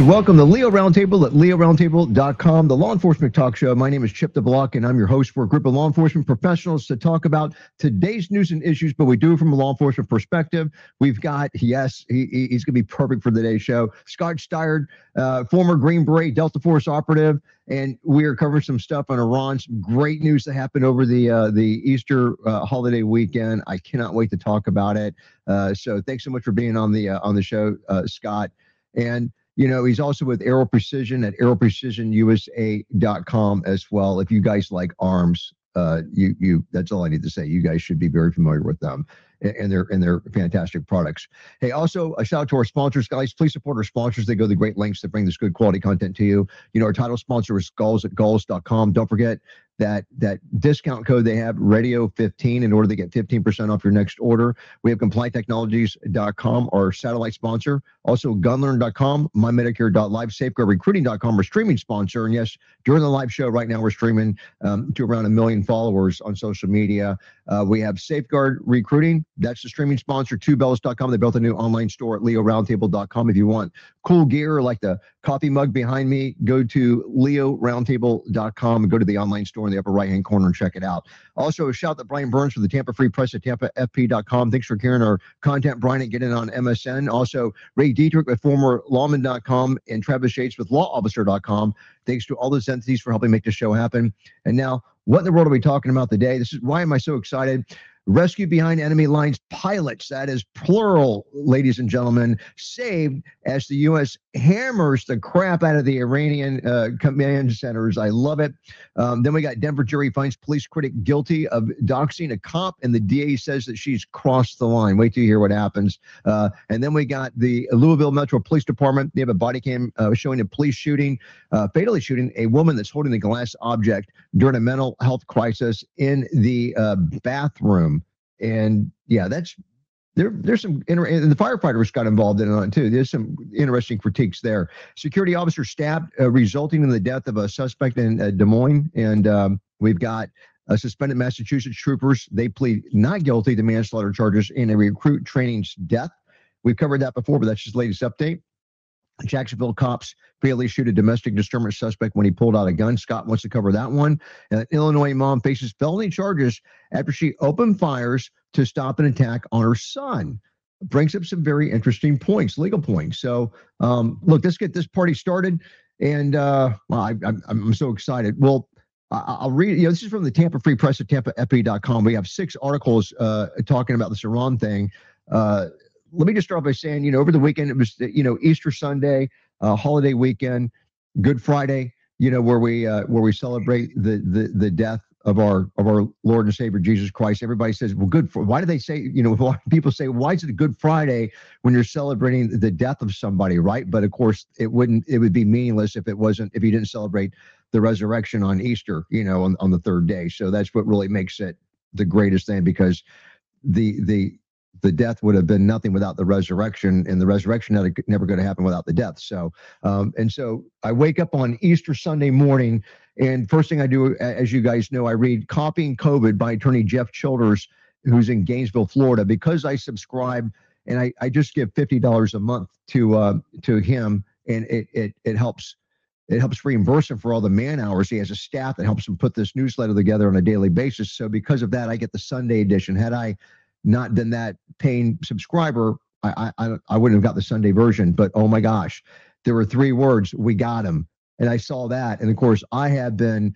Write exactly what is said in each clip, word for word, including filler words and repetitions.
Welcome to Leo Roundtable at leo roundtable dot com, the law enforcement talk show. My name is Chip the Block, and I'm your host for a group of law enforcement professionals to talk about today's news and issues, but we do it from a law enforcement perspective. We've got, yes, he, he's going to be perfect for today's show, Scott Steier, uh, former Green Beret Delta Force operative, and we are covering some stuff on Iran, some great news that happened over the uh, the Easter uh, holiday weekend. I cannot wait to talk about it. Uh, so thanks so much for being on the uh, on the show, uh, Scott. And you know, he's also with Aero Precision at aero precision u s a dot com as well. If you guys like arms, uh, you you that's all I need to say. You guys should be very familiar with them and, and their and their fantastic products. Hey, also a shout out to our sponsors, guys. Please support our sponsors. They go to great lengths to bring this good quality content to you. You know, our title sponsor is Gulls at Gulls dot com. Don't forget that that discount code they have, radio fifteen, in order to get fifteen percent off your next order. We have compliant technologies dot com, our satellite sponsor. Also gun learn dot com, my medicare dot live, safeguard recruiting dot com, our streaming sponsor. And yes, during the live show right now, we're streaming um, to around a million followers on social media. Uh, we have Safeguard Recruiting. That's the streaming sponsor. two bells dot com. They built a new online store at leo roundtable dot com. If you want cool gear like the coffee mug behind me, go to leo roundtable dot com and go to the online store in the upper right-hand corner and check it out. Also, a shout out to Brian Burns for the Tampa Free Press at tampa f p dot com. Thanks for carrying our content, Brian, and getting on M S N. Also, Ray Dietrich with former lawman dot com and Travis Yates with law officer dot com. Thanks to all those entities for helping make this show happen. And now, what in the world are we talking about today? This is why am I so excited? Rescue behind enemy lines pilots, that is plural, ladies and gentlemen, saved as the U S hammers the crap out of the Iranian uh, command centers. I love it. Um, then we got Denver jury finds police critic guilty of doxing a cop, and the D A says that she's crossed the line. Wait till you hear what happens. Uh, and then we got the Louisville Metro Police Department. They have a body cam uh, showing a police shooting, uh, fatally shooting a woman that's holding a glass object during a mental health crisis in the uh, bathroom. And yeah, that's there. There's some inter- and the firefighters got involved in it too. There's some interesting critiques there. Security officer stabbed, uh, resulting in the death of a suspect in uh, Des Moines. And um, we've got uh, suspended Massachusetts troopers. They plead not guilty to manslaughter charges in a recruit training's death. We've covered that before, but that's just the latest update. Jacksonville cops fatally shoot a domestic disturbance suspect when he pulled out a gun. Scott wants to cover that one. An Illinois mom faces felony charges after she opened fires to stop an attack on her son. Brings up some very interesting points, legal points. So, um, look, let's get this party started. And uh, well, I, I'm, I'm so excited. Well, I, I'll read, you know, this is from the Tampa Free Press at tampa f p dot com. We have six articles uh, talking about this Iran thing. Uh, Let me just start by saying, you know, over the weekend, it was, you know, Easter Sunday, uh, holiday weekend, Good Friday, you know, where we uh, where we celebrate the the the death of our of our Lord and Savior Jesus Christ. Everybody says, well, good. For, why do they say, you know, why people say, why is it a Good Friday when you're celebrating the death of somebody, right? But of course, it wouldn't. It would be meaningless if it wasn't if you didn't celebrate the resurrection on Easter, you know, on on the third day. So that's what really makes it the greatest thing, because the the the death would have been nothing without the resurrection, and the resurrection never, never going to happen without the death. So, um, and so I wake up on Easter Sunday morning, and first thing I do, as you guys know, I read Copying COVID by attorney Jeff Childers, who's in Gainesville, Florida, because I subscribe, and I, I just give fifty dollars a month to uh, to him, and it it it helps. It helps reimburse him for all the man hours. He has a staff that helps him put this newsletter together on a daily basis. So because of that, I get the Sunday edition. Had I not been that paying subscriber, I, I I wouldn't have got the Sunday version. But oh my gosh, there were three words: we got him. And I saw that, and of course, I have been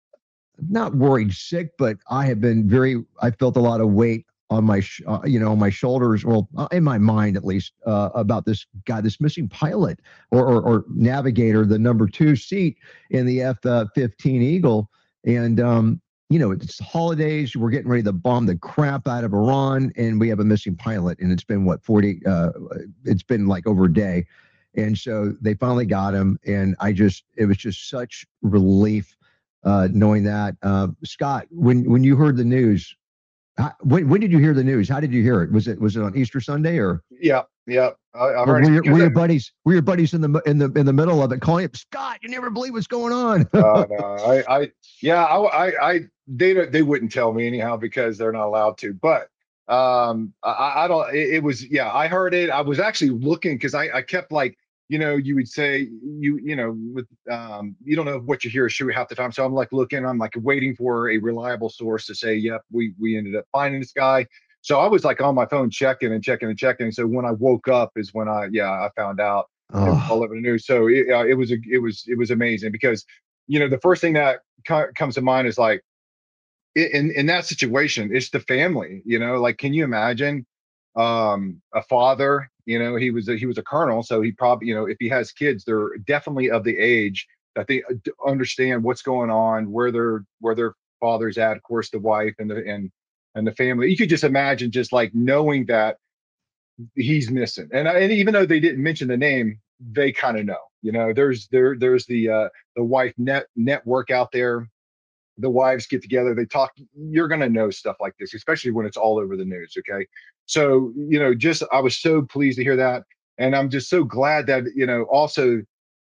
not worried sick, but I have been very. I felt a lot of weight on my, sh- uh, you know, on my shoulders, well, uh, in my mind at least, uh, about this guy, this missing pilot or, or or navigator, the number two seat in the F fifteen Eagle, and um. You know, it's holidays. We're getting ready to bomb the crap out of Iran, and we have a missing pilot. And it's been what forty? Uh, it's been like over a day, and so they finally got him. And I just, it was just such relief uh, knowing that. Uh, Scott, when when you heard the news, how, when when did you hear the news? How did you hear it? Was it was it on Easter Sunday or? Yeah, yeah. I, I've were, already. your, were your buddies? Were your buddies in the in the in the middle of it calling up Scott? You never believe what's going on. uh, no, I, I, yeah, I, I, I, they, they wouldn't tell me anyhow because they're not allowed to. But um, I, I don't. It, it was, yeah. I heard it. I was actually looking because I, I kept like you know, you would say you, you know, with um, you don't know what you hear is true half the time. So I'm like looking, I'm like waiting for a reliable source to say, yep, we we ended up finding this guy. So I was like on my phone checking and checking and checking. So when I woke up is when I, yeah, I found out it was all Oh, over the news. So it, uh, it was a, it was it was amazing because, you know, the first thing that co- comes to mind is like in in that situation, it's the family. You know, like can you imagine um a father, you know, he was a, he was a colonel, so he probably, you know, if he has kids, they're definitely of the age that they uh, d- understand what's going on, where their where their father's at, of course the wife and the and and the family. You could just imagine just like knowing that he's missing. And, I- and even though they didn't mention the name, they kind of know. You know, there's there there's the uh the wife net network out there, the wives get together, they talk. You're going to know stuff like this, especially when it's all over the news. Okay. So, you know, just I was so pleased to hear that. And I'm just so glad that, you know, also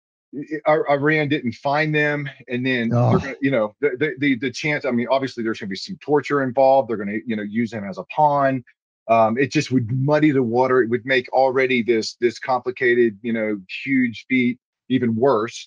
Iran didn't find them. And then they're oh. going to, you know, the, the, the, the chance, I mean, obviously there's going to be some torture involved. They're going to, you know, use him as a pawn. Um, it just would muddy the water. It would make already this, this complicated, you know, huge feat even worse.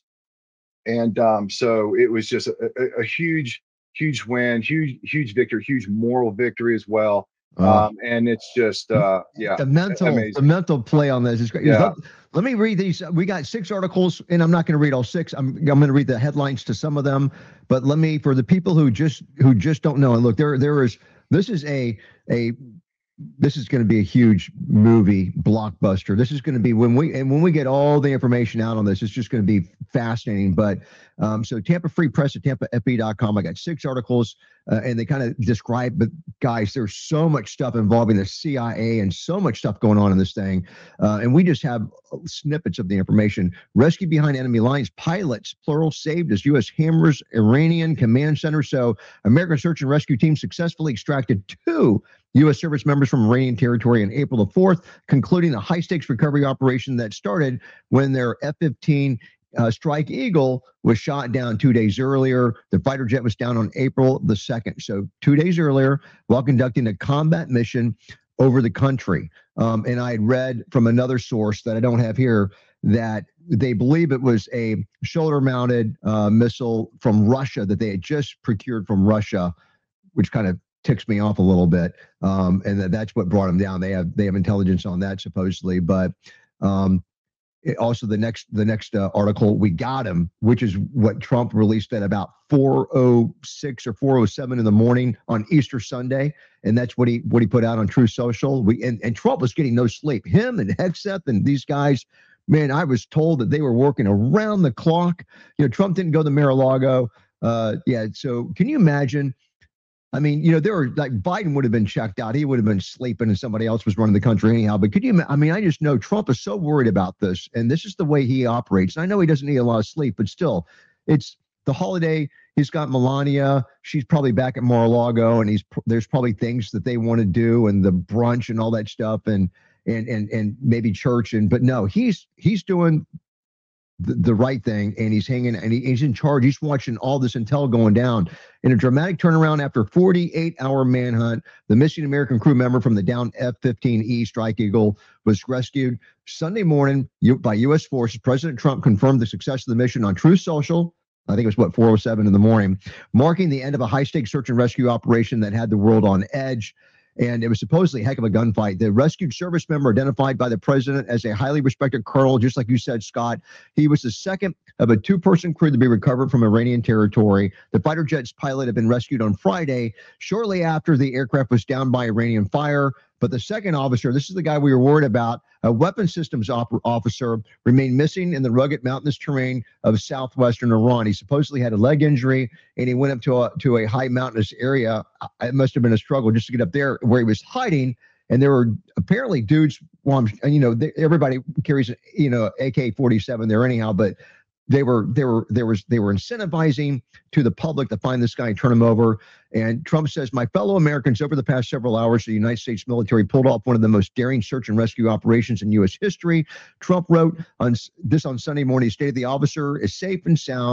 And um, so it was just a, a, a huge, huge win, huge, huge victory, huge moral victory as well. Oh. Um, and it's just, uh, yeah, The mental, the amazing. mental play on this is great. Let, Yeah. let me read these. We got six articles, and I'm not going to read all six. I'm I'm going to read the headlines to some of them. But let me, for the people who just who just don't know, and look, there there is this is a a this is going to be a huge movie blockbuster. This is going to be when we and when we get all the information out on this, it's just going to be fascinating. But um, so Tampa Free Press at tampa f b dot com. I got six articles, uh, and they kind of describe. But guys, there's so much stuff involving the C I A and so much stuff going on in this thing, uh, and we just have snippets of the information. Rescue behind enemy lines. Pilots, plural, saved as U S hammers Iranian command center. So American search and rescue team successfully extracted two U S service members from Iranian territory on April the fourth, concluding a high stakes recovery operation that started when their F fifteen uh, Strike Eagle was shot down two days earlier. The fighter jet was down on April the second. So, two days earlier, while conducting a combat mission over the country. Um, and I had read from another source that I don't have here that they believe it was a shoulder mounted uh, missile from Russia that they had just procured from Russia, which kind of ticks me off a little bit. Um, and that, that's what brought them down. They have they have intelligence on that supposedly, but um, it, also the next the next uh, article, we got him, which is what Trump released at about four oh six or four oh seven in the morning on Easter Sunday, and that's what he what he put out on True Social. We and, and Trump was getting no sleep. Him and Hegseth and these guys. Man, I was told that they were working around the clock. You know, Trump didn't go to Mar-a-Lago. Uh, yeah, so can you imagine? I mean, you know, there were like Biden would have been checked out. He would have been sleeping and somebody else was running the country anyhow. But could you, I mean, I just know Trump is so worried about this. And this is the way he operates. And I know he doesn't need a lot of sleep, but still, it's the holiday. He's got Melania. She's probably back at Mar-a-Lago, and he's there's probably things that they want to do and the brunch and all that stuff and and and and maybe church. And but no, he's he's doing the, the right thing, and he's hanging and he, he's in charge. He's watching all this intel going down. In a dramatic turnaround after forty-eight hour manhunt, the missing American crew member from the downed F fifteen E Strike Eagle was rescued Sunday morning by U S forces. President Trump confirmed the success of the mission on Truth Social. I think it was what four oh seven in the morning, marking the end of a high-stakes search and rescue operation that had the world on edge. And it was supposedly a heck of a gunfight. The rescued service member, identified by the president as a highly respected colonel, just like you said, Scott, he was the second of a two-person crew to be recovered from Iranian territory. The fighter jet's pilot had been rescued on Friday, shortly after the aircraft was downed by Iranian fire. But the second officer, this is the guy we were worried about, a weapons systems op- officer, remained missing in the rugged mountainous terrain of southwestern Iran. He supposedly had a leg injury, and he went up to a, to a high mountainous area. It must have been a struggle just to get up there where he was hiding. And there were apparently dudes, well, you know, they, everybody carries, you know, A K forty-seven there anyhow, but they were they were there was they were incentivizing to the public to find this guy and turn him over. And Trump says, my fellow Americans, over the past several hours, the United States military pulled off one of the most daring search and rescue operations in U S history. Trump wrote on this on Sunday morning, he stated the officer is safe and sound.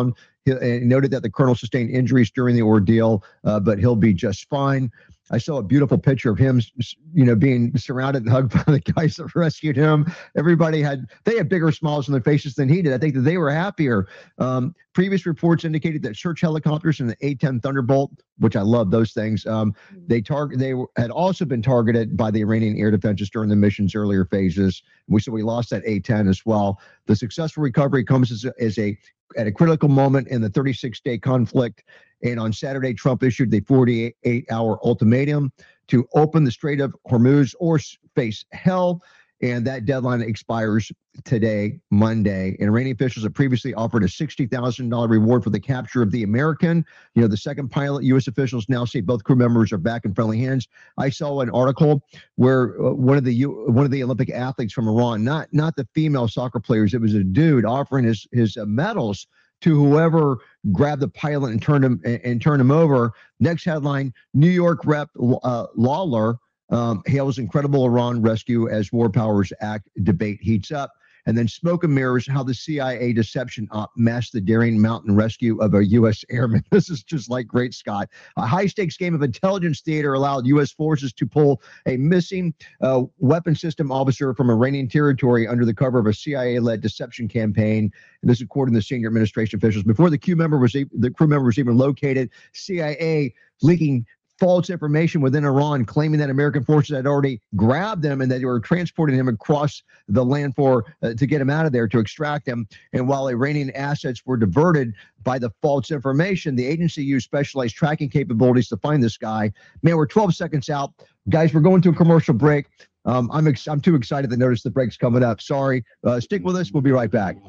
He, he noted that the colonel sustained injuries during the ordeal, uh, but he'll be just fine. I saw a beautiful picture of him, you know, being surrounded and hugged by the guys that rescued him. Everybody had, they had bigger smiles on their faces than he did. I think that they were happier. Um, previous reports indicated that search helicopters and the A ten Thunderbolt, which I love those things, um, they target, they were, had also been targeted by the Iranian air defenses during the mission's earlier phases. We so we lost that A ten as well. The successful recovery comes as a, as a at a critical moment in the thirty-six day conflict. And on Saturday, Trump issued the forty-eight hour ultimatum to open the Strait of Hormuz or face hell. And that deadline expires today, Monday. And Iranian officials have previously offered a sixty thousand dollars reward for the capture of the American. You know, the second pilot. U S officials now say both crew members are back in friendly hands. I saw an article where uh, one of the U, one of the Olympic athletes from Iran, not not the female soccer players, it was a dude offering his his uh, medals to whoever grabbed the pilot and turned him and, and turned him over. Next headline: New York Rep uh, Lawler um, hails incredible Iran rescue as War Powers Act debate heats up. And then smoke and mirrors how the C I A deception op masked the daring mountain rescue of a U S airman. This is just like great Scott. A high-stakes game of intelligence theater allowed U S forces to pull a missing uh, weapon system officer from Iranian territory under the cover of a C I A-led deception campaign. And this, according to senior administration officials, before the crew member was e the crew member was even located, C I A leaking false information within Iran, claiming that American forces had already grabbed them and that they were transporting him across the land for uh, to get him out of there, to extract him. And while Iranian assets were diverted by the false information, the agency used specialized tracking capabilities to find this guy. Man, we're twelve seconds out. Guys, we're going to a commercial break. Um, I'm, ex I'm too excited to notice the break's coming up. Sorry. Uh, stick with us. We'll be right back.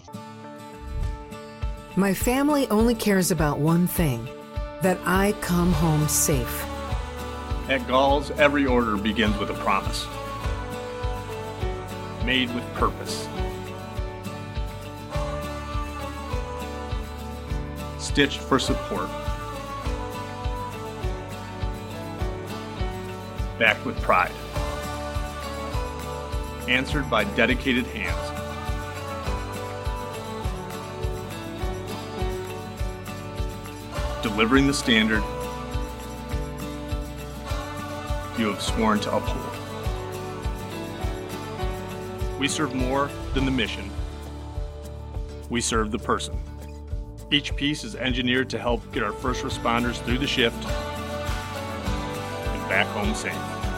My family only cares about one thing, that I come home safe. At Galls, every order begins with a promise. Made with purpose. Stitched for support. Backed with pride. Answered by dedicated hands. Delivering the standard you have sworn to uphold. We serve more than the mission. We serve the person. Each piece is engineered to help get our first responders through the shift and back home safe.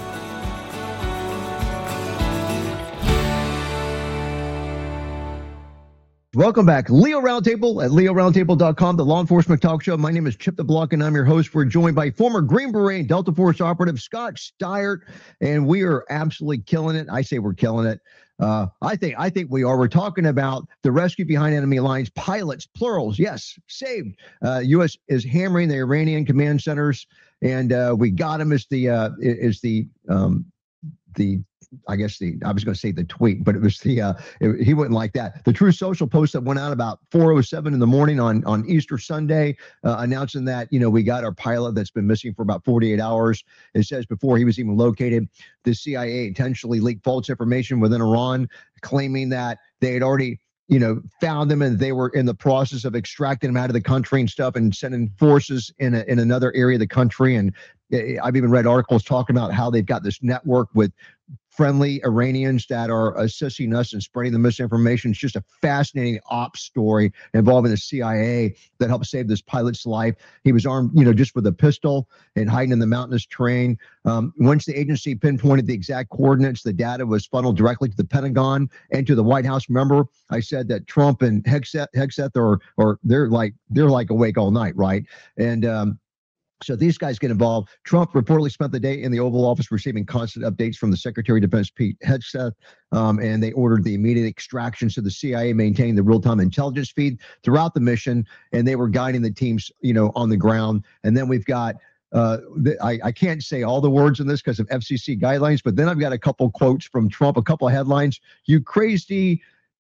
Welcome back. Leo Roundtable at leo roundtable dot com, the law enforcement talk show. My name is Chip the Block, and I'm your host. We're joined by former Green Beret and Delta Force operative Scott Steiert, and we are absolutely killing it. I say we're killing it. Uh, I think I think we are. We're talking about the rescue behind enemy lines, pilots, plurals, yes, saved. Uh, U S is hammering the Iranian command centers, and uh, we got him as the uh, is the um, the. I guess the, I was going to say the tweet, but it was the, uh, it, he wouldn't like that. The Truth Social post that went out about four oh seven in the morning on, on Easter Sunday, uh, announcing that, you know, we got our pilot that's been missing for about forty-eight hours. It says before he was even located, the C I A intentionally leaked false information within Iran, claiming that they had already, you know, found them and they were in the process of extracting them out of the country and stuff and sending forces in a, in another area of the country. And I've even read articles talking about how they've got this network with friendly Iranians that are assisting us and spreading the misinformation. It's just a fascinating ops story involving the C I A that helped save this pilot's life. He was armed, you know, just with a pistol and hiding in the mountainous terrain. Um, once the agency pinpointed the exact coordinates, the data was funneled directly to the Pentagon and to the White House. Remember, I said that Trump and Hegseth, Hegseth are, or they're like, they're like awake all night, right? And, um, So these guys get involved. Trump reportedly spent the day in the Oval Office receiving constant updates from the Secretary of Defense, Pete Hegseth, um, and they ordered the immediate extraction. So the C I A maintained the real-time intelligence feed throughout the mission, and they were guiding the teams, you know, on the ground. And then we've got, uh, the, I, I can't say all the words in this because of F C C guidelines, but then I've got a couple quotes from Trump, a couple of headlines. You crazy...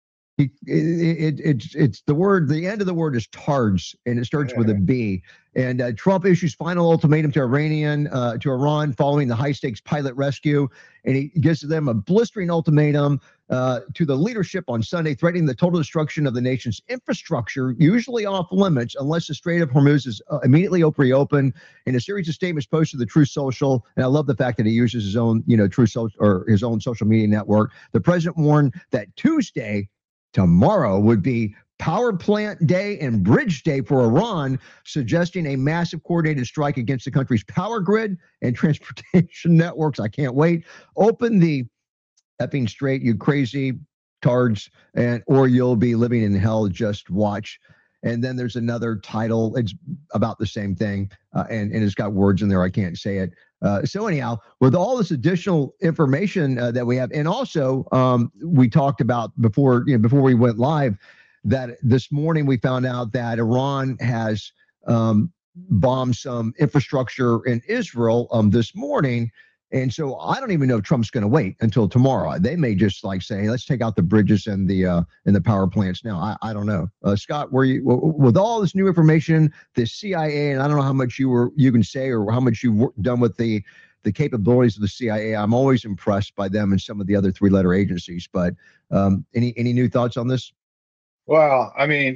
It, it, it's it's the word. The end of the word is tards, and it starts with a B. And uh, Trump issues final ultimatum to Iranian uh, to Iran following the high stakes pilot rescue, and he gives them a blistering ultimatum uh, to the leadership on Sunday, threatening the total destruction of the nation's infrastructure, usually off limits unless the Strait of Hormuz is uh, immediately reopened. In a series of statements posted to the Truth Social, and I love the fact that he uses his own, you know, Truth Social or his own social media network. The president warned that Tuesday, tomorrow, would be power plant day and bridge day for Iran, suggesting a massive coordinated strike against the country's power grid and transportation networks. I can't wait. Open the effing strait, you crazy tards, and or you'll be living in hell. Just watch. And then there's another title. It's about the same thing, uh, and, and it's got words in there. I can't say it. Uh, so anyhow, with all this additional information uh, that we have, and also um, we talked about before, you know, before we went live, that this morning we found out that Iran has um, bombed some infrastructure in Israel um, this morning. And so I don't even know if Trump's going to wait until tomorrow. They may just like say, let's take out the bridges and the uh, and the power plants now. I, I don't know. Uh, Scott, were you with all this new information, the C I A, and I don't know how much you were you can say or how much you've done with the the capabilities of the C I A. I'm always impressed by them and some of the other three letter agencies. But um, any any new thoughts on this? Well, I mean,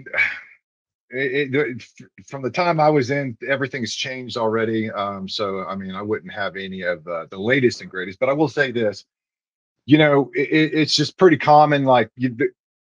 it, it, from the time I was in, everything's changed already. Um, so, I mean, I wouldn't have any of uh, the latest and greatest, but I will say this, you know, it, it's just pretty common. Like you, the,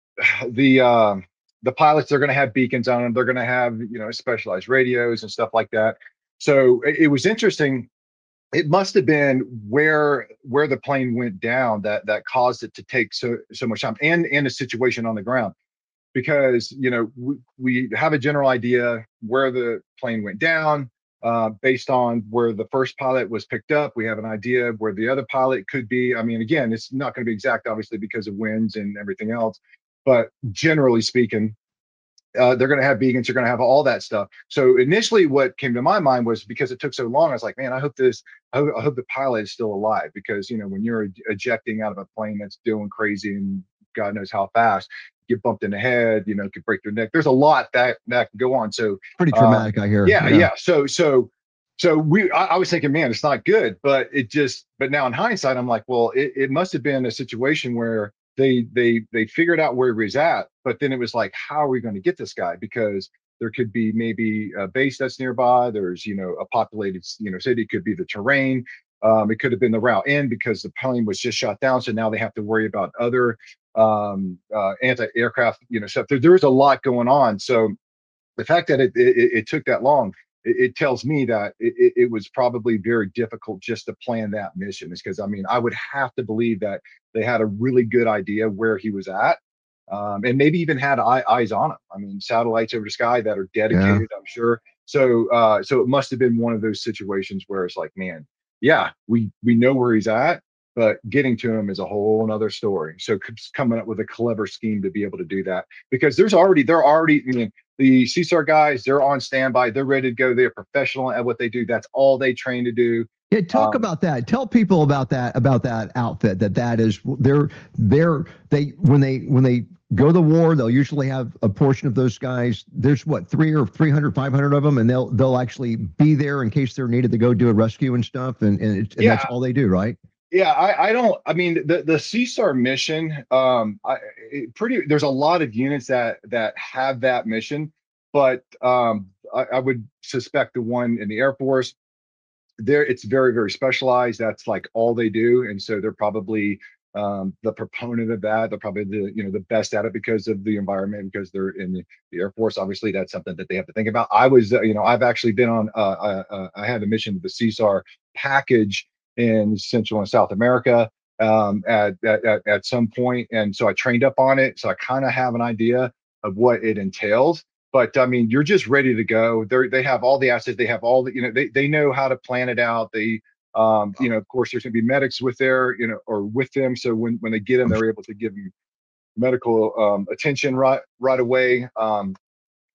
the, uh, the pilots, they're going to have beacons on them. They're going to have, you know, specialized radios and stuff like that. So it, it was interesting. It must have been where where the plane went down that that caused it to take so so much time, and and a situation on the ground. Because, you know, we, we have a general idea where the plane went down uh, based on where the first pilot was picked up. We have an idea of where the other pilot could be. I mean, again, it's not going to be exact, obviously, because of winds and everything else. But generally speaking, uh, they're going to have beacons. They're going to have all that stuff. So initially what came to my mind was, because it took so long, I was like, man, I hope this, I hope, I hope the pilot is still alive. Because, you know, when you're ejecting out of a plane that's doing crazy and God knows how fast, get bumped in the head, you know, could break their neck. There's a lot that that can go on. So pretty traumatic, uh, I hear. Yeah, yeah, yeah. So so so we I, I was thinking, man, it's not good. But it just but now in hindsight, I'm like, well, it, it must have been a situation where they they they figured out where he was at, but then it was like, how are we going to get this guy? Because there could be maybe a base that's nearby. There's, you know, a populated, you know, city. It could be the terrain. Um, it could have been the route in because the plane was just shot down. So now they have to worry about other um, uh, anti-aircraft, you know, stuff. There, there's a lot going on. So the fact that it it, it took that long, it, it tells me that it, it was probably very difficult just to plan that mission. Is because, I mean, I would have to believe that they had a really good idea where he was at. Um, and maybe even had eye, eyes on him. I mean, satellites over the sky that are dedicated, yeah. I'm sure. So, uh, so it must have been one of those situations where it's like, man, yeah, we we know where he's at, but getting to him is a whole nother story. So coming up with a clever scheme to be able to do that, because there's already they're already I mean, the C SAR guys, they're on standby, they're ready to go. They're professional at what they do. That's all they train to do. Yeah, talk um, about that. Tell people about that about that outfit. That that is they're they're they when they when they go to war, they'll usually have a portion of those guys. There's what, three or three hundred, five hundred of them, and they'll they'll actually be there in case they're needed to go do a rescue and stuff. And and, it, and yeah. That's all they do, right? Yeah, I, I don't. I mean, the the C SAR mission, um, I it pretty. There's a lot of units that that have that mission, but um, I, I would suspect the one in the Air Force, there it's very very specialized. That's like all they do, and so they're probably um, the proponent of that. They're probably the you know the best at it because of the environment, because they're in the, the Air Force. Obviously, that's something that they have to think about. I was, uh, you know, I've actually been on. Uh, uh, I had a mission to the C SAR package in Central and South America um, at, at at some point, and so I trained up on it. So I kind of have an idea of what it entails. But I mean, you're just ready to go. They they have all the assets. They have all the you know they they know how to plan it out. They um, you know of course there's going to be medics with their you know or with them. So when when they get them, they're able to give them medical um, attention right right away. Um,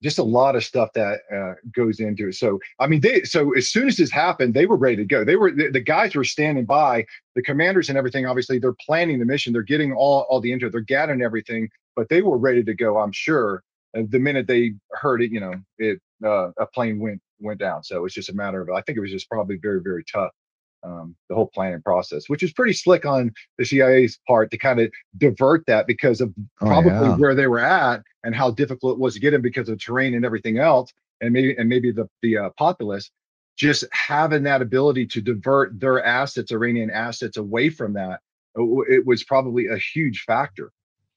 just a lot of stuff that uh, goes into it. So, I mean, they, so as soon as this happened, they were ready to go. They were, the, the guys were standing by, the commanders and everything. Obviously, they're planning the mission. They're getting all, all the info, they're gathering everything, but they were ready to go, I'm sure. And the minute they heard it, you know, it, uh, a plane went, went down. So it's just a matter of, I think it was just probably very, very tough. Um, the whole planning process, which is pretty slick on the C I A's part to kind of divert that because of probably oh, yeah. where they were at and how difficult it was to get them because of terrain and everything else, and maybe and maybe the the uh, populace just having that ability to divert their assets, Iranian assets, away from that. It was probably a huge factor.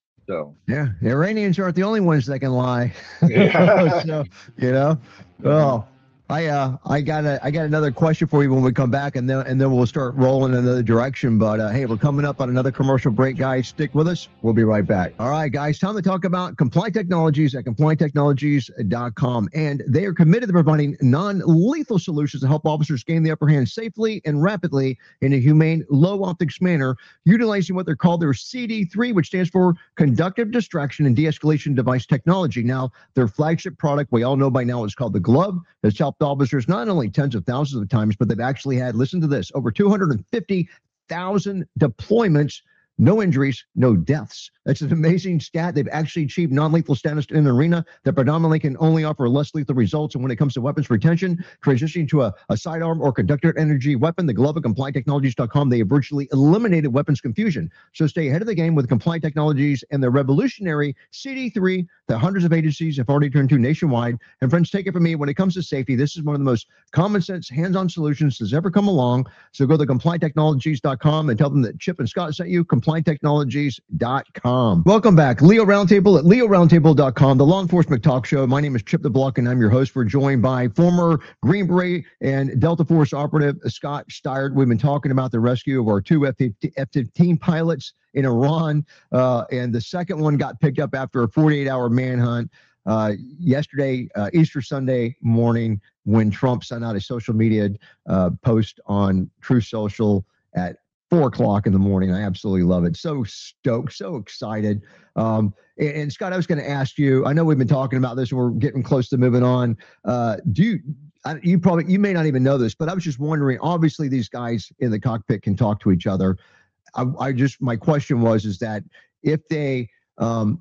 So yeah, the Iranians aren't the only ones that can lie. Yeah. So, you know, well. I uh I got a I got another question for you when we come back, and then and then we'll start rolling in another direction. But uh, hey, we're coming up on another commercial break, guys. Stick with us. We'll be right back. All right, guys, time to talk about Compliant Technologies at compliant technologies dot com, and they are committed to providing non-lethal solutions to help officers gain the upper hand safely and rapidly in a humane, low optics manner, utilizing what they're called their C D three, which stands for Conductive Distraction and De-escalation Device Technology. Now, their flagship product we all know by now is called the Glove. That's helped officers not only tens of thousands of times, but they've actually had, listen to this, over two hundred fifty thousand deployments, no injuries, no deaths. That's an amazing stat. They've actually achieved non-lethal status in an arena that predominantly can only offer less lethal results. And when it comes to weapons retention, transitioning to a, a sidearm or conductor energy weapon, the Glove at compliant technologies dot com, they have virtually eliminated weapons confusion. So stay ahead of the game with Compliant Technologies and their revolutionary C D three that hundreds of agencies have already turned to nationwide. And friends, take it from me, when it comes to safety, this is one of the most common sense, hands-on solutions that's ever come along. So go to compliant technologies dot com and tell them that Chip and Scott sent you, compliant technologies dot com. Welcome back. Leo Roundtable at leo roundtable dot com, the law enforcement talk show. My name is Chip the Block, and I'm your host. We're joined by former Green Beret and Delta Force operative Scott Steiert. We've been talking about the rescue of our two F fifteen pilots in Iran, uh, and the second one got picked up after a forty-eight hour manhunt uh, yesterday, uh, Easter Sunday morning, when Trump sent out a social media uh, post on Truth Social at four o'clock in the morning. I absolutely love it. So stoked, so excited. Um, and, and Scott, I was going to ask you, I know we've been talking about this and we're getting close to moving on. Uh, do you, I, you probably, you may not even know this, but I was just wondering, obviously these guys in the cockpit can talk to each other. I, I just, my question was, is that if they, um,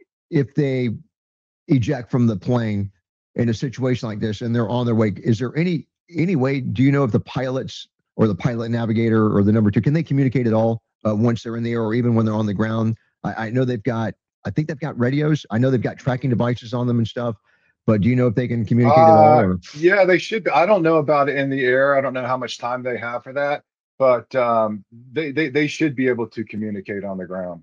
if they eject from the plane in a situation like this and they're on their way, is there any, any way, do you know if the pilots or the pilot navigator or the number two, can they communicate at all uh, once they're in the air or even when they're on the ground? I, I know they've got, I think they've got radios. I know they've got tracking devices on them and stuff, but do you know if they can communicate uh, at all? Or? Yeah, they should. I don't know about it in the air. I don't know how much time they have for that, but um, they, they, they should be able to communicate on the ground.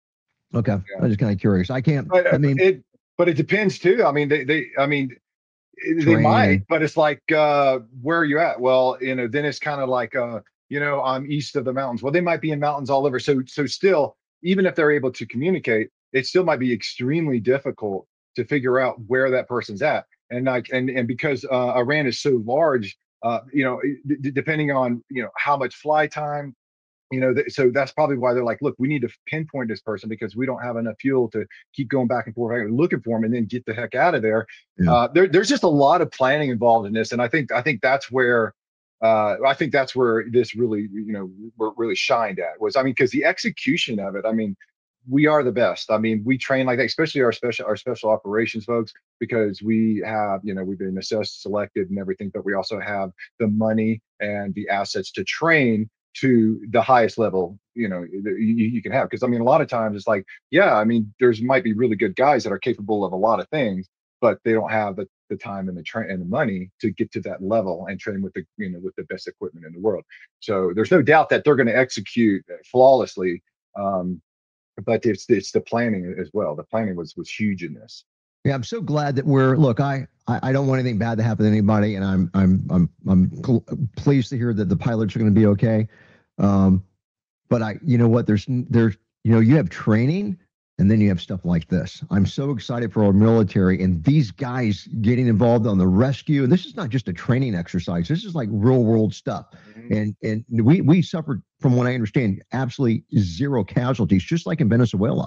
Okay. Yeah. I'm just kind of curious. I can't, but, I mean, it, but it depends too. I mean, they, they, I mean, they might, but it's like, uh, where are you at? Well, you know, then it's kind of like, uh, you know, I'm east of the mountains. Well, they might be in mountains all over. So, so still, even if they're able to communicate, it still might be extremely difficult to figure out where that person's at. And like, and, and because, uh, Iran is so large, uh, you know, d- depending on, you know, how much fly time, you know, th- so that's probably why they're like, look, we need to pinpoint this person because we don't have enough fuel to keep going back and forth looking for him and then get the heck out of there. Yeah. Uh, there there's just a lot of planning involved in this. And I think, I think that's where, uh, I think that's where this really, you know, really shined at was, I mean, because the execution of it, I mean, we are the best. I mean, we train like that, especially our special, our special operations folks, because we have, you know, we've been assessed, selected and everything, but we also have the money and the assets to train to the highest level, you know, you, you can have. Because I mean, a lot of times it's like, yeah, I mean, there's might be really good guys that are capable of a lot of things, but they don't have the, the time and the train and the money to get to that level and train with the, you know, with the best equipment in the world. So there's no doubt that they're going to execute flawlessly. Um, but it's it's the planning as well. The planning was was huge in this. Yeah, I'm so glad that we're. Look, I, I I don't want anything bad to happen to anybody, and I'm I'm I'm I'm cl- pleased to hear that the pilots are going to be okay. Um, but I, you know what? There's there's you know you have training, and then you have stuff like this. I'm so excited for our military and these guys getting involved on the rescue. And this is not just a training exercise. This is like real world stuff. Mm-hmm. And and we we suffered, from what I understand, absolutely zero casualties, just like in Venezuela.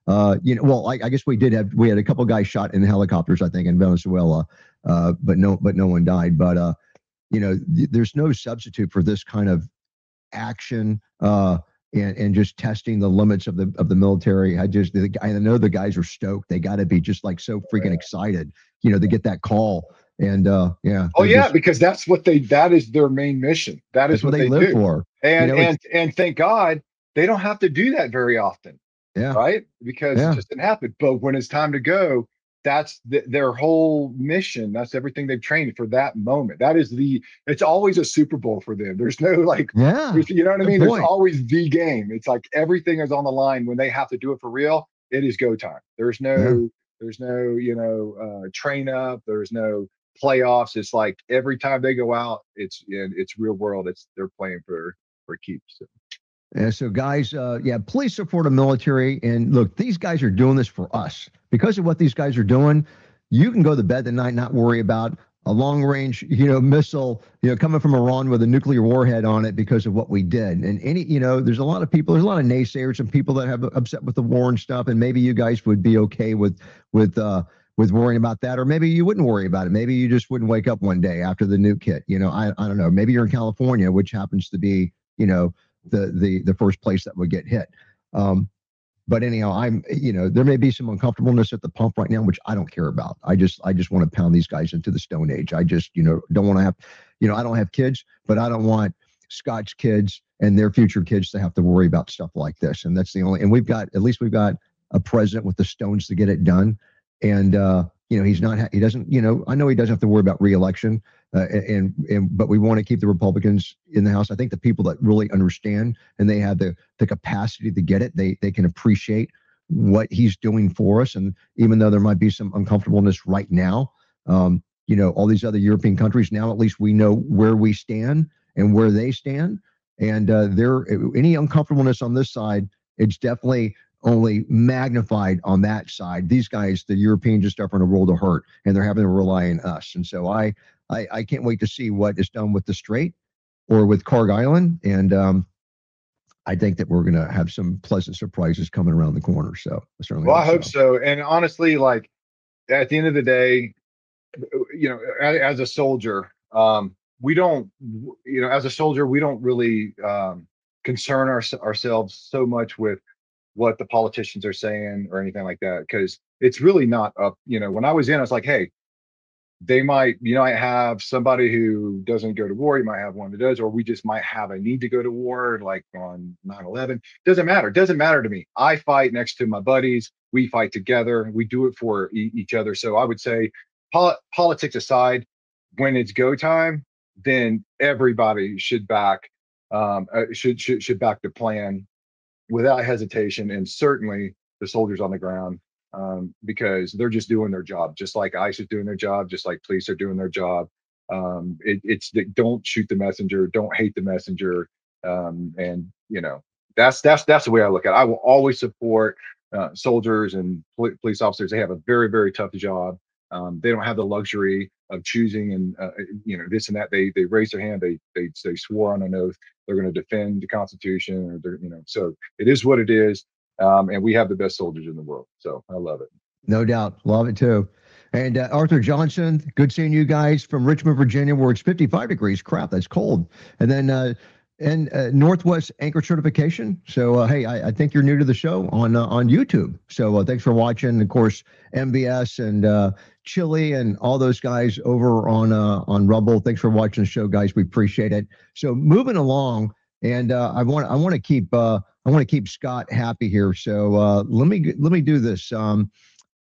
Uh, you know, well, I, I guess we did have we had a couple guys shot in helicopters, I think, in Venezuela, uh, but no, but no one died. But uh, you know, th- there's no substitute for this kind of action. Uh, and, and just testing the limits of the of the military. I just the, I know the guys are stoked. They got to be just like so freaking excited, you know, to get that call. And uh, yeah. Oh yeah, just, because that's what they that is their main mission. That is that's what what they, they live do. for. And You know, and and thank God they don't have to do that very often, Yeah. right? Because Yeah. it just didn't happen. But when it's time to go, that's the, their whole mission. That's everything they've trained for that moment. That is the. It's always a Super Bowl for them. There's no like. Yeah. there's- You know what I Good mean? point. There's always the game. It's like everything is on the line when they have to do it for real. It is go time. There's no. Yeah. There's no. You know. Uh, train up. There's no playoffs. It's like every time they go out, it's in it's real world. It's they're playing for for keeps. So. Yeah, so guys, uh, yeah, please support the military. And look, these guys are doing this for us. Because of what these guys are doing, you can go to bed tonight, not worry about a long range, you know, missile, you know, coming from Iran with a nuclear warhead on it because of what we did. And any, you know, there's a lot of people, there's a lot of naysayers and people that have upset with the war and stuff. And maybe you guys would be okay with, with, uh, with worrying about that, or maybe you wouldn't worry about it. Maybe you just wouldn't wake up one day after the nuke hit. You know, I, I don't know. Maybe you're in California, which happens to be, you know, the the the first place that would get hit. Um, but anyhow, I'm you know there may be some uncomfortableness at the pump right now, which I don't care about. I just I just want to pound these guys into the Stone Age. I just you know don't want to have, you know I don't have kids, but I don't want Scott's kids and their future kids to have to worry about stuff like this. And that's the only. And we've got at least we've got a president with the stones to get it done. And uh, you know he's not he doesn't you know I know he doesn't have to worry about reelection. Uh, and and but we want to keep the Republicans in the House. I think the people that really understand and they have the the capacity to get it, they they can appreciate what he's doing for us. And even though there might be some uncomfortableness right now, um, you know, all these other European countries now at least we know where we stand and where they stand. And uh, there any uncomfortableness on this side, it's definitely only magnified on that side. These guys, the Europeans, are starting to roll the hurt, and they're having to rely on us. And so I. I, I can't wait to see what is done with the Strait or with Karg Island. And um, I think that we're going to have some pleasant surprises coming around the corner. So I certainly Well, I hope so. And honestly, like at the end of the day, you know, as, as a soldier, um, we don't, you know, as a soldier, we don't really um, concern our, ourselves so much with what the politicians are saying or anything like that, because it's really not up. You know, when I was in, I was like, hey, they might, you know, I have somebody who doesn't go to war. You might have one that does, or we just might have a need to go to war, like on nine eleven. Doesn't matter. Doesn't matter to me. I fight next to my buddies. We fight together. We do it for e- each other. So I would say, pol- politics aside, when it's go time, then everybody should back, um, uh, should should should back the plan without hesitation, and certainly the soldiers on the ground. Um, because they're just doing their job, just like ICE is doing their job, just like police are doing their job. Um, it, it's the, don't shoot the messenger, don't hate the messenger, um, and you know that's that's that's the way I look at it. I will always support uh, soldiers and pol- police officers. They have a very very tough job. Um, they don't have the luxury of choosing and uh, you know this and that. They they raise their hand. They they they swore on an oath they're going to defend the Constitution, or they're you know so it is what it is. Um, and we have the best soldiers in the world. So I love it. No doubt. Love it too. And uh, Arthur Johnson, good seeing you guys from Richmond, Virginia, where it's fifty-five degrees. Crap, that's cold. And then uh, and uh, Northwest Anchor Certification. So uh, hey, I, I think you're new to the show on uh, on YouTube. So uh, thanks for watching. Of course, M B S and uh, Chili and all those guys over on uh, on Rumble. Thanks for watching the show, guys. We appreciate it. So moving along, and uh, I want I want to keep. Uh, I want to keep Scott happy here, so uh, let me let me do this. Um,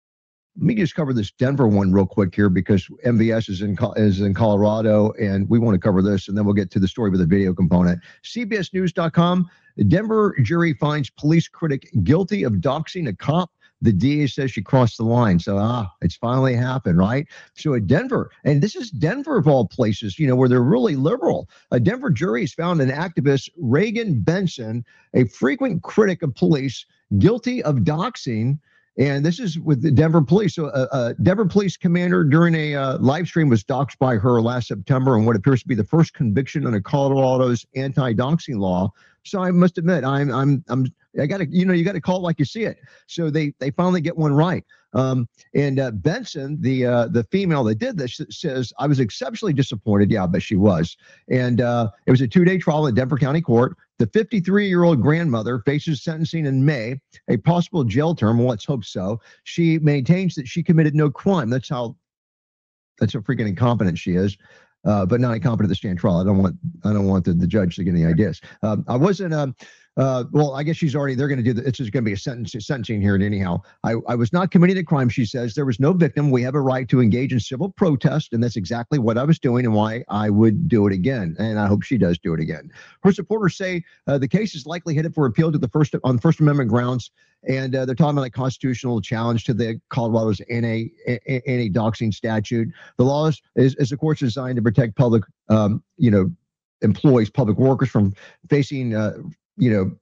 let me just cover this Denver one real quick here because M V S is in is in Colorado, and we want to cover this, and then we'll get to the story with the video component. C B S News dot com: Denver jury finds police critic guilty of doxing a cop. The D A says she crossed the line. So, ah, it's finally happened, right? So at Denver, and this is Denver of all places, you know, where they're really liberal. A Denver jury has found an activist, Reagan Benson, a frequent critic of police, guilty of doxing And this is with the Denver police. So, uh, uh, Denver police commander during a uh, live stream was doxxed by her last September on what appears to be the first conviction under Colorado's anti-doxing law. So I must admit, I'm, I'm, I'm, I got to, you know, you got to call it like you see it. So they, they finally get one right. Um, and uh, Benson, the uh, the female that did this, says, I was exceptionally disappointed. Yeah, I bet she was. And uh, it was a two-day trial in Denver County Court. The fifty-three-year-old grandmother faces sentencing in May, a possible jail term. Well, let's hope so. She maintains that she committed no crime. That's how, that's how freaking incompetent she is. Uh, but not incompetent to stand trial. I don't want, I don't want the, the judge to get any ideas. Um, I wasn't, um, uh, well, I guess she's already, they're going to do the, it's just going to be a sentence, sentencing here. And anyhow, I, I was not committing a crime. She says there was no victim. We have a right to engage in civil protest. And that's exactly what I was doing and why I would do it again. And I hope she does do it again. Her supporters say uh, the case is likely headed for appeal to the first on First Amendment grounds. And uh, they're talking about a constitutional challenge to the Colorado's anti, anti-doxing statute. The law is, is, is, of course, designed to protect public, um, you know, employees, public workers from facing, uh, you know,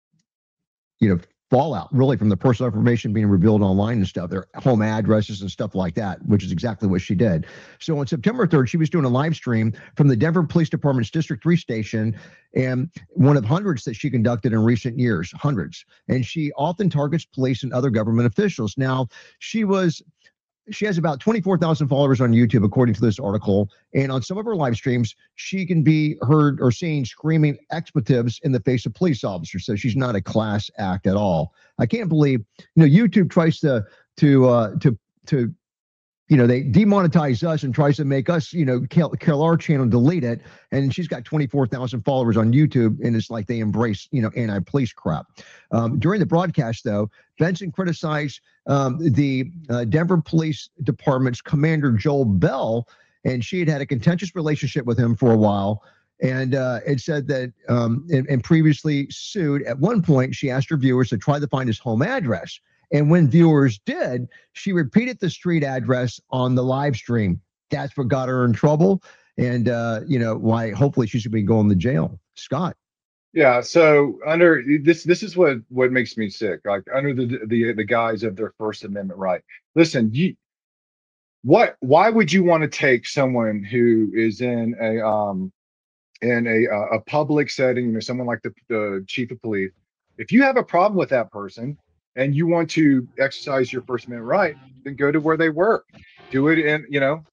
you know, fallout really from the personal information being revealed online and stuff, their home addresses and stuff like that, which is exactly what she did. So on September third, she was doing a live stream from the Denver Police Department's District three station, and one of hundreds that she conducted in recent years, hundreds. And she often targets police and other government officials. Now, she was She has about twenty-four thousand followers on YouTube, according to this article. And on some of her live streams, she can be heard or seen screaming expletives in the face of police officers. So she's not a class act at all. I can't believe, you know, YouTube tries to, to, uh, to, to, you know, they demonetize us and tries to make us, you know, kill, kill our channel and delete it. And she's got twenty-four thousand followers on YouTube, and it's like they embrace, you know, anti-police crap. Um, during the broadcast, though, Benson criticized um, the uh, Denver Police Department's Commander Joel Bell, and she had had a contentious relationship with him for a while. And uh, it said that, um, and, and previously sued. At one point, she asked her viewers to try to find his home address. And when viewers did, she repeated the street address on the live stream. That's what got her in trouble. And, uh, you know, why hopefully she's going to be going to jail. Scott. Yeah. So under this, this is what, what makes me sick. Like under the, the, the guise of their First Amendment right. Listen, you, what, why would you want to take someone who is in a, um, in a, a public setting, you know, someone like the, the chief of police, if you have a problem with that person, and you want to exercise your First Amendment right, then go to where they work, do it in, you know,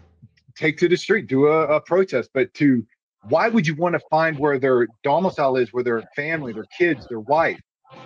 take to the street, do a, a protest. But to, why would you want to find where their domicile is, where their family, their kids, their wife?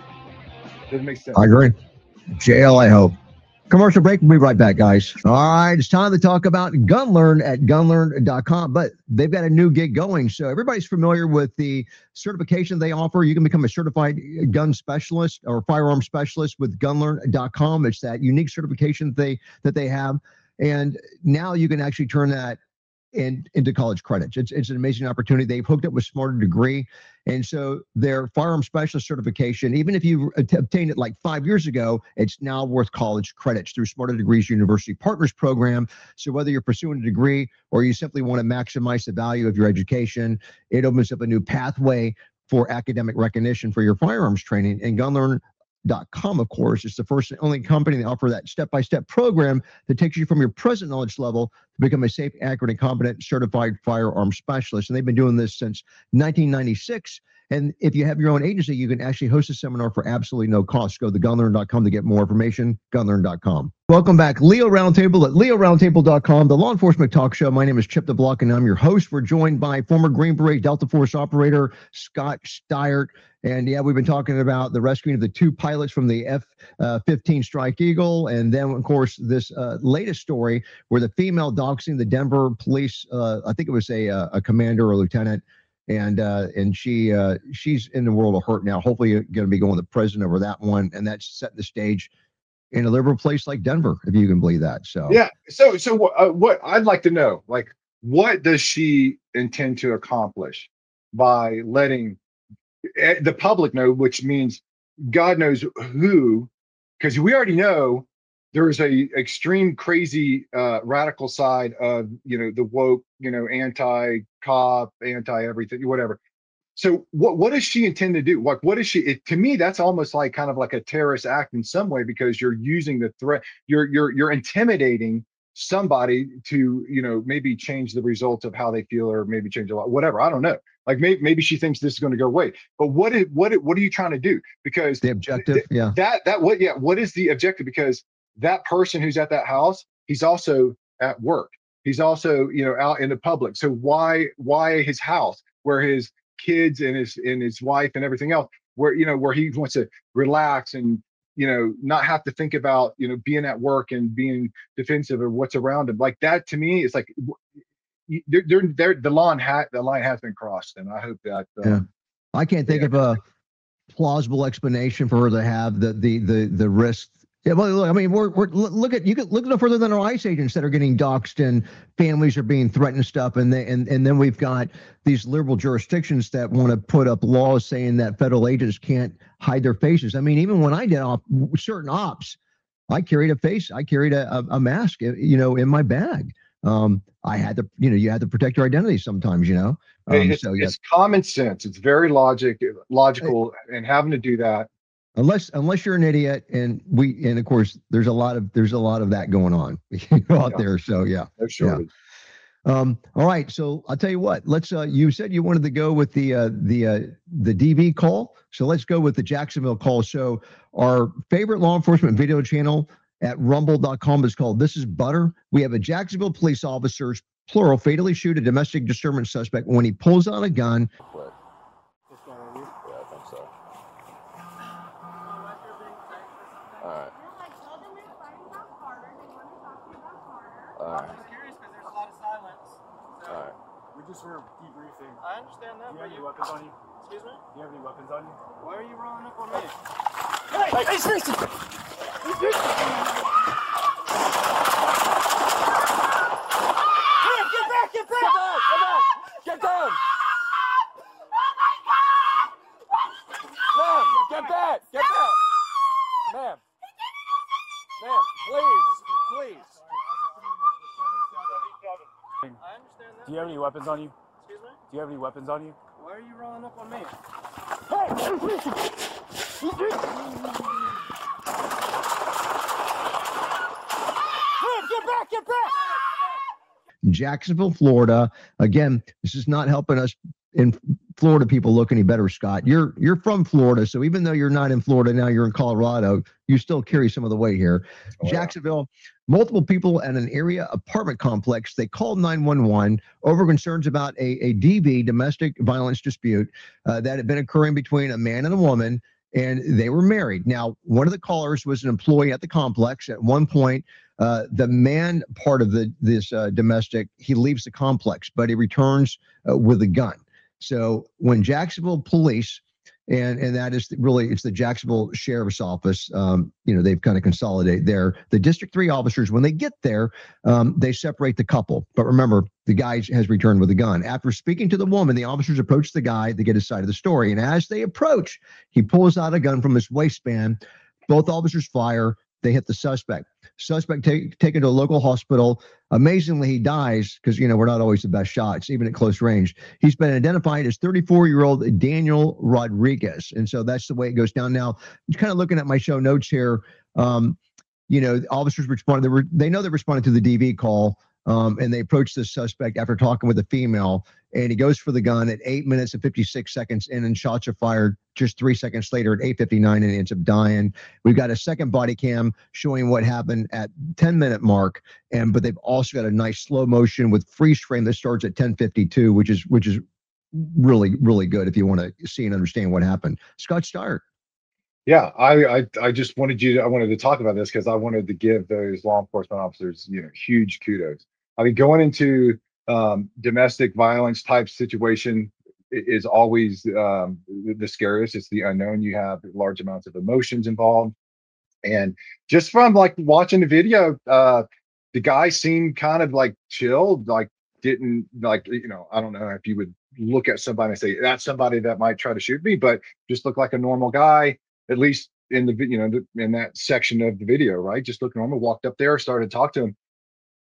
Doesn't make sense. I agree. Jail, I hope. Commercial break. We'll be right back, guys. All right, it's time to talk about GunLearn at gun learn dot com, but they've got a new gig going. So everybody's familiar with the certification they offer. You can become a certified gun specialist or firearm specialist with gun learn dot com. It's that unique certification that they that they have, and now you can actually turn that in, into college credits. It's it's an amazing opportunity. They've hooked up with Smarter Degree. And so their firearm specialist certification, even if you obtained it like five years ago, it's now worth college credits through Smarter Degree's University Partners Program. So whether you're pursuing a degree or you simply want to maximize the value of your education, it opens up a new pathway for academic recognition for your firearms training. And GunLearn dot com, of course, is the first and only company that offer that step-by-step program that takes you from your present knowledge level to become a safe, accurate, and competent certified firearm specialist. And they've been doing this since nineteen ninety-six. And if you have your own agency, you can actually host a seminar for absolutely no cost. Go to gun learn dot com to get more information, gun learn dot com. Welcome back. Leo Roundtable at leo roundtable dot com, the law enforcement talk show. My name is Chip DeBlock, and I'm your host. We're joined by former Green Beret Delta Force operator Scott Steiert. And yeah, we've been talking about the rescuing of the two pilots from the F fifteen Strike Eagle. And then, of course, this uh, latest story where the female doxing the Denver police, uh, I think it was a, a commander or a lieutenant, and uh, and she uh, she's in the world of hurt now. Hopefully going to be going to prison over that one. And that's setting the stage in a liberal place like Denver, if you can believe that. So yeah. So so uh, what I'd like to know, like, what does she intend to accomplish by letting the public know, which means God knows who, because we already know there is a extreme, crazy, uh, radical side of, you know, the woke, you know, anti-cop, anti-everything, whatever. So what what does she intend to do? Like, what is she? It, to me, that's almost like kind of like a terrorist act in some way, because you're using the threat, you're you're you're intimidating somebody to, you know, maybe change the results of how they feel, or maybe change a lot, whatever. I don't know. Like maybe maybe she thinks this is going to go away. But what is what what are you trying to do? Because The th- objective, th- yeah. that that what yeah, what is the objective? Because that person who's at that house, he's also at work. He's also, you know, out in the public. So why why his house where his kids and his and his wife and everything else, where, you know, where he wants to relax and, you know, not have to think about, you know, being at work and being defensive of what's around him. Like that to me is like w- they're, they're, they're, the line hat the line has been crossed, and I hope that Yeah. um, I can't think yeah. of a plausible explanation for her to have the the the the risk. Yeah, well, look, I mean, we're we're look look at you could look no further than our ICE agents that are getting doxxed and families are being threatened and stuff, and they and and then we've got these liberal jurisdictions that want to put up laws saying that federal agents can't hide their faces. I mean, even when I did off certain ops, I carried a face, I carried a, a, a mask, you know, in my bag. Um, I had to, you know, you had to protect your identity sometimes, you know. Hey, Um, it's, so yeah, it's common sense. It's very logic logical, and having to do that. unless unless you're an idiot, and we and of course there's a lot of there's a lot of that going on you know, out Yeah. there. So yeah. No shortage. Um, all right. So I'll tell you what. Let's. Uh, you said you wanted to go with the uh, the uh, the D V call. So let's go with the Jacksonville call. So our favorite law enforcement video channel at rumble dot com is called "This Is Butter." We have a Jacksonville police officers, plural, fatally shoot a domestic disturbance suspect when he pulls out a gun. Quick. Yeah, I think so. All right. All right. I'm just curious because there's a lot of silence. So All right. We just were debriefing. I understand that. Do you have But any you, weapons on you? excuse me? Do you have any weapons on you? Why are you rolling up on me? Get back! Get back! Get back! Get down! Ma'am, get back! Get back! Ma'am. Ma'am, please, please. I understand that. Do you have any weapons on you? Excuse me? Do you have any weapons on you? Why are you rolling up on me? Get back! Get back! Jacksonville, Florida. Again, this is not helping us in Florida people look any better, Scott. You're you're from Florida, so even though you're not in Florida now, you're in Colorado. You still carry some of the weight here. Oh, yeah. Jacksonville, multiple people at an area apartment complex. They called nine one one over concerns about a, a D V, domestic violence dispute, uh, that had been occurring between a man and a woman, and they were married. Now, one of the callers was an employee at the complex. At one point, uh, the man part of the this uh, domestic, he leaves the complex, but he returns uh, with a gun. So when Jacksonville police, and and that is really, it's the Jacksonville Sheriff's Office, um, you know, they've kind of consolidated there. The District three officers, when they get there, um, they separate the couple. But remember, the guy has returned with a gun. After speaking to the woman, the officers approach the guy to get his side of the story. And as they approach, he pulls out a gun from his waistband. Both officers fire. They hit the suspect. Suspect take, taken to a local hospital. Amazingly, he dies because, you know, we're not always the best shots, even at close range. He's been identified as thirty-four-year-old Daniel Rodriguez. And so that's the way it goes down. Now, kind of looking at my show notes here, um, you know, the officers responded. They, were, they know they responded to the D V call, um, and they approached the suspect after talking with the female. And he goes for the gun at eight minutes and fifty-six seconds in, and shots are fired just three seconds later at eight fifty-nine, and he ends up dying. We've got a second body cam showing what happened at ten minute mark, and but they've also got a nice slow motion with freeze frame that starts at ten fifty-two, which is which is really really good if you want to see and understand what happened. Scott Steyer. Yeah, I, I I just wanted you to, I wanted to talk about this because I wanted to give those law enforcement officers, you know, huge kudos. I mean, going into um, domestic violence type situation i- is always um, the the scariest. It's the unknown. You have large amounts of emotions involved, and just from like watching the video, uh, the guy seemed kind of like chilled, like didn't like, you know, I don't know if you would look at somebody and say that's somebody that might try to shoot me, but just looked like a normal guy, at least in the vi- you know the- in that section of the video, right? Just looked normal. Walked up there, started to talk to him.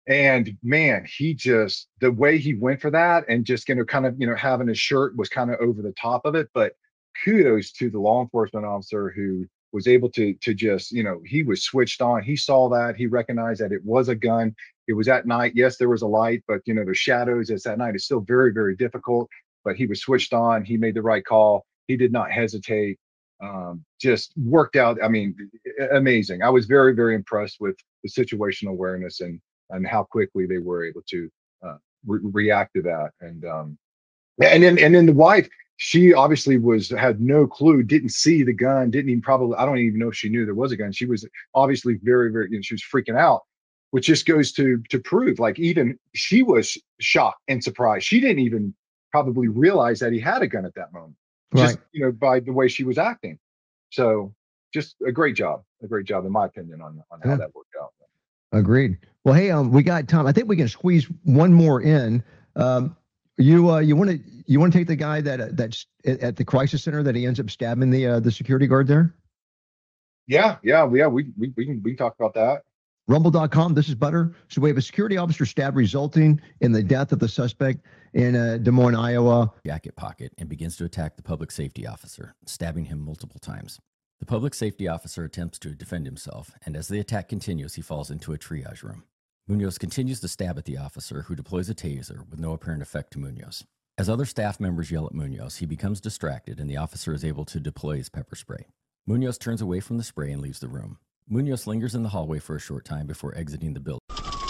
And man, he just, the way he went for that and just, you know, kind of, you know, having his shirt was kind of over the top of it. But kudos to the law enforcement officer who was able to, to just, you know, he was switched on. He saw that, he recognized that it was a gun. It was at night. Yes, there was a light, but you know, the shadows, it's at night. It's still very, very difficult, but he was switched on. He made the right call. He did not hesitate. Um, just worked out. I mean, amazing. I was very, very impressed with the situational awareness and, and how quickly they were able to uh, re- react to that. And, um, and then, and then the wife, she obviously was, had no clue, didn't see the gun, didn't even probably, I don't even know if she knew there was a gun. She was obviously very, very, you know, she was freaking out, which just goes to, to prove like even she was shocked and surprised. She didn't even probably realize that he had a gun at that moment. Just, right. you know, by the way she was acting. So just a great job, a great job, in my opinion, on, on how yeah. that worked out. Agreed. Well, hey, um, we got time. I think we can squeeze one more in. Um, you, uh, you want to, you want to take the guy that, uh, that's at the crisis center that he ends up stabbing the, uh, the security guard there? Yeah. Yeah. Yeah. We, we, we can, we can talk about that. Rumble dot com. This is Butter. So we have a security officer stab resulting in the death of the suspect in uh, Des Moines, Iowa. Jacket pocket and begins to attack the public safety officer, stabbing him multiple times. The public safety officer attempts to defend himself, and as the attack continues, he falls into a triage room. Munoz continues to stab at the officer, who deploys a taser with no apparent effect to Munoz. As other staff members yell at Munoz, he becomes distracted, and the officer is able to deploy his pepper spray. Munoz turns away from the spray and leaves the room. Munoz lingers in the hallway for a short time before exiting the building.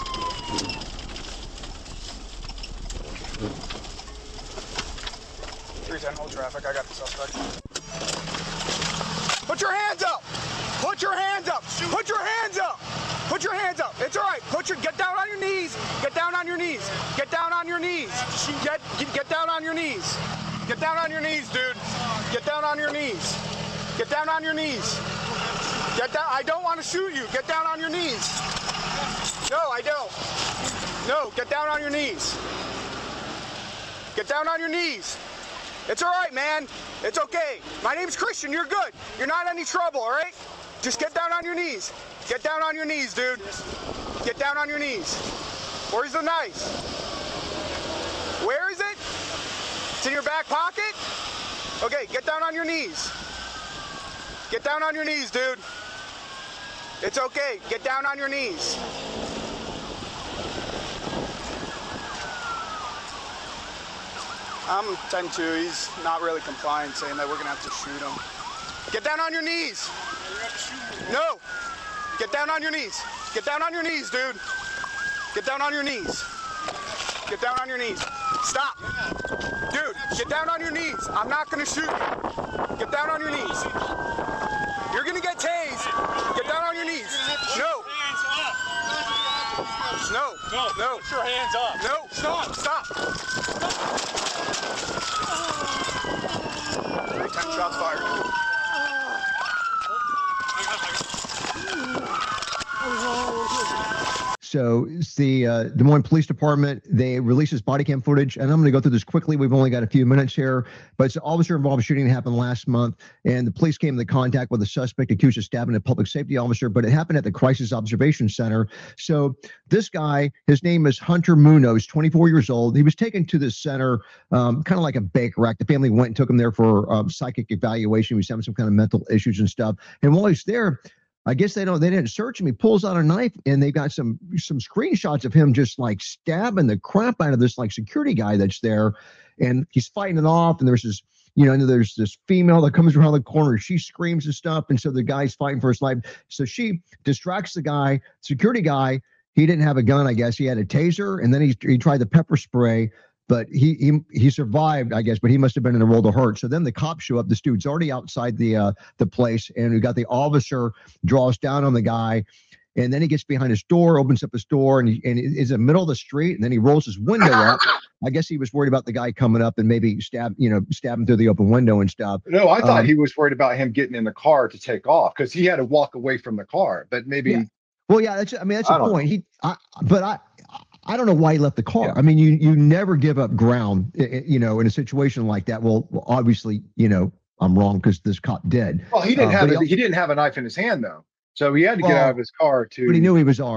three ten, hold traffic. I got the suspect. Put your hands up! Put your hands up! Put your hands up! Put your hands up! It's all right. Put your, get down on your knees. Get down on your knees. Get down on your knees. Get, get, get down on your knees. Get down on your knees, dude. Get down on your knees. Get down on your knees. Get down. I don't want to shoot you. Get down on your knees. No, I don't. No, get down on your knees. Get down on your knees. It's all right, man. It's okay. My name's Christian. You're good. You're not in any trouble, all right? Just get down on your knees. Get down on your knees, dude. Get down on your knees. Where's the knife? Where is it? It's in your back pocket? Okay, get down on your knees. Get down on your knees, dude. It's okay. Get down on your knees. I'm ten two. He's not really complying, saying that we're going to have to shoot him. Get down on your knees. No. Get down on your knees. Get down on your knees, dude. Get down on your knees. Get down on your knees. Stop. Dude, get down on your knees. I'm not going to shoot you. Get down on your knees. You're going to get tased. Get down on your knees. No. No. No. No. Put your hands up. No. Stop. Stop. Ten shots fired. So it's the uh, Des Moines Police Department, they released this body cam footage, and I'm going to go through this quickly. We've only got a few minutes here, but it's an officer-involved shooting that happened last month, and the police came into contact with a suspect accused of stabbing a public safety officer, but it happened at the Crisis Observation Center. So this guy, his name is Hunter Munoz, twenty-four years old. He was taken to this center, um, kind of like a Baker Act. The family went and took him there for um, psychic evaluation. He was having some kind of mental issues and stuff. And while he's there, I guess they don't, they didn't search him. He pulls out a knife, and they got some, some screenshots of him just like stabbing the crap out of this like security guy that's there. And he's fighting it off. And there's this, you know, there's this female that comes around the corner. She screams and stuff. And so the guy's fighting for his life. So she distracts the guy, security guy. He didn't have a gun, I guess. He had a taser, and then he, he tried the pepper spray. But he he he survived, I guess, but he must have been in a world of hurt. So then the cops show up. This dude's already outside the uh, the place, and we got the officer draws down on the guy, and then he gets behind his door, opens up his door, and he and is in the middle of the street, and then he rolls his window up. I guess he was worried about the guy coming up and maybe stab, you know, stab him through the open window and stuff. No, I thought um, he was worried about him getting in the car to take off because he had to walk away from the car. But maybe, yeah. Well, yeah, that's I mean that's I the point. know. He, I, but I. I don't know why he left the car. Yeah. I mean, you you never give up ground, you know, in a situation like that. Well, obviously, you know, I'm wrong because this cop did. Well, he didn't uh, have he, a, he didn't have a knife in his hand though, so he had to well, get out of his car to. But he knew he was armed.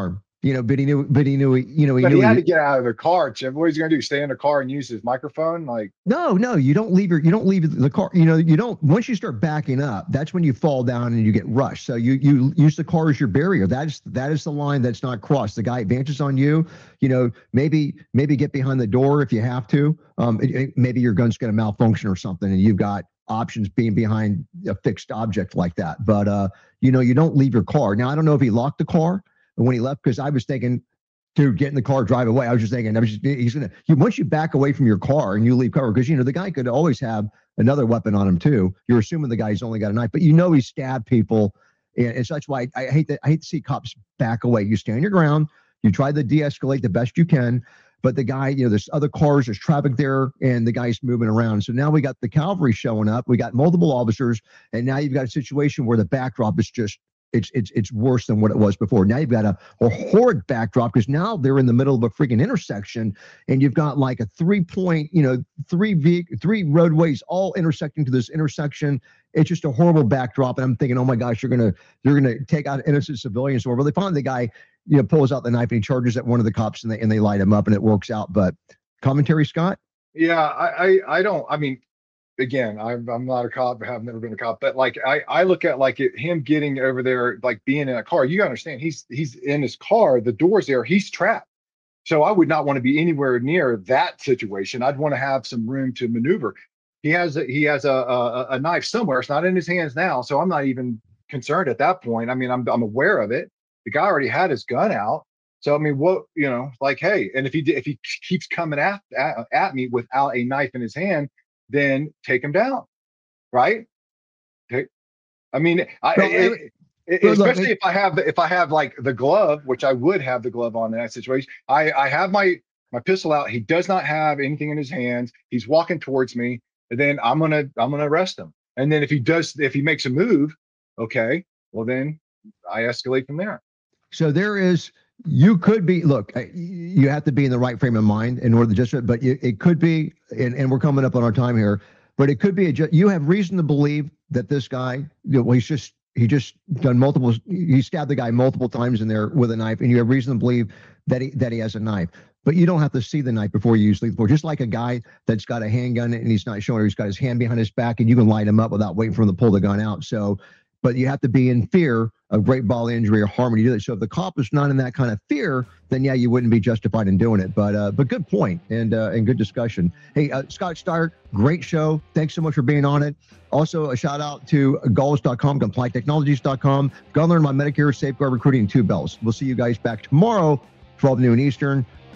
you know, but he knew, but he knew, he, you know, he But knew he had he- to get out of the car, Chip. What is he gonna do? Stay in the car and use his microphone? Like, No, no, you don't leave your, you don't leave the car. You know, you don't, once you start backing up, that's when you fall down and you get rushed. So you, you use the car as your barrier. That is, that is the line that's not crossed. The guy advances on you, you know, maybe, maybe get behind the door if you have to. Um, it, it- maybe your gun's going to malfunction or something and you've got options being behind a fixed object like that. But, uh, you know, you don't leave your car. Now, I don't know if he locked the car when he left, because I was thinking, to get in the car, drive away. I was just thinking, I was just, he's gonna. You, once you back away from your car and you leave cover, because you know the guy could always have another weapon on him too. You're assuming the guy's only got a knife, but you know he stabbed people, and, and so that's why I, I hate that. I hate to see cops back away. You stand your ground. You try to de-escalate the best you can, but the guy, you know, there's other cars, there's traffic there, and the guy's moving around. So now we got the cavalry showing up. We got multiple officers, and now you've got a situation where the backdrop is just. It's it's it's worse than what it was before. Now you've got a, a horrid backdrop because now they're in the middle of a freaking intersection, and you've got like a three point, you know, three ve- three roadways all intersecting to this intersection. It's just a horrible backdrop, and I'm thinking, oh my gosh, you're gonna you're gonna take out innocent civilians. Or well, they finally the guy, you know, pulls out the knife and he charges at one of the cops, and they and they light him up, and it works out. But commentary, Scott? yeah, I, I, I don't. I mean, again, I'm I'm not a cop. I have never been a cop, but like I I look at like it, him getting over there, like being in a car. You gotta understand, he's he's in his car. The door's there. He's trapped. So I would not want to be anywhere near that situation. I'd want to have some room to maneuver. He has a, he has a, a a knife somewhere. It's not in his hands now, so I'm not even concerned at that point. I mean, I'm I'm aware of it. The guy already had his gun out. So I mean, what you know, like, hey, and if he if he keeps coming at at, at me without a knife in his hand, then take him down, right? Take, I mean, I, Well, it, it, well, look, especially it- if I have if I have like the glove, which I would have the glove on in that situation. I I have my my pistol out. He does not have anything in his hands. He's walking towards me, and then I'm gonna I'm gonna arrest him. And then if he does, if he makes a move, okay, well then I escalate from there. So there is, you could be, look, uh, you have to be in the right frame of mind in order to just, but you, it could be, and, and we're coming up on our time here, but it could be, a, ju- you have reason to believe that this guy, you know, well, he's just, he just done multiple, he stabbed the guy multiple times in there with a knife, and you have reason to believe that he, that he has a knife. But you don't have to see the knife before you use lethal force. Just like a guy that's got a handgun and he's not showing, or he's got his hand behind his back, and you can light him up without waiting for him to pull the gun out. So, but you have to be in fear of great bodily injury or harm when you do that. So if the cop is not in that kind of fear, then yeah, you wouldn't be justified in doing it. But uh, but good point and uh, and good discussion. Hey, uh, Scott Stark, great show. Thanks so much for being on it. Also, a shout out to galls dot com, compliant technologies dot com. Go learn my Medicare, Safeguard Recruiting, and two bells. We'll see you guys back tomorrow, twelve noon Eastern.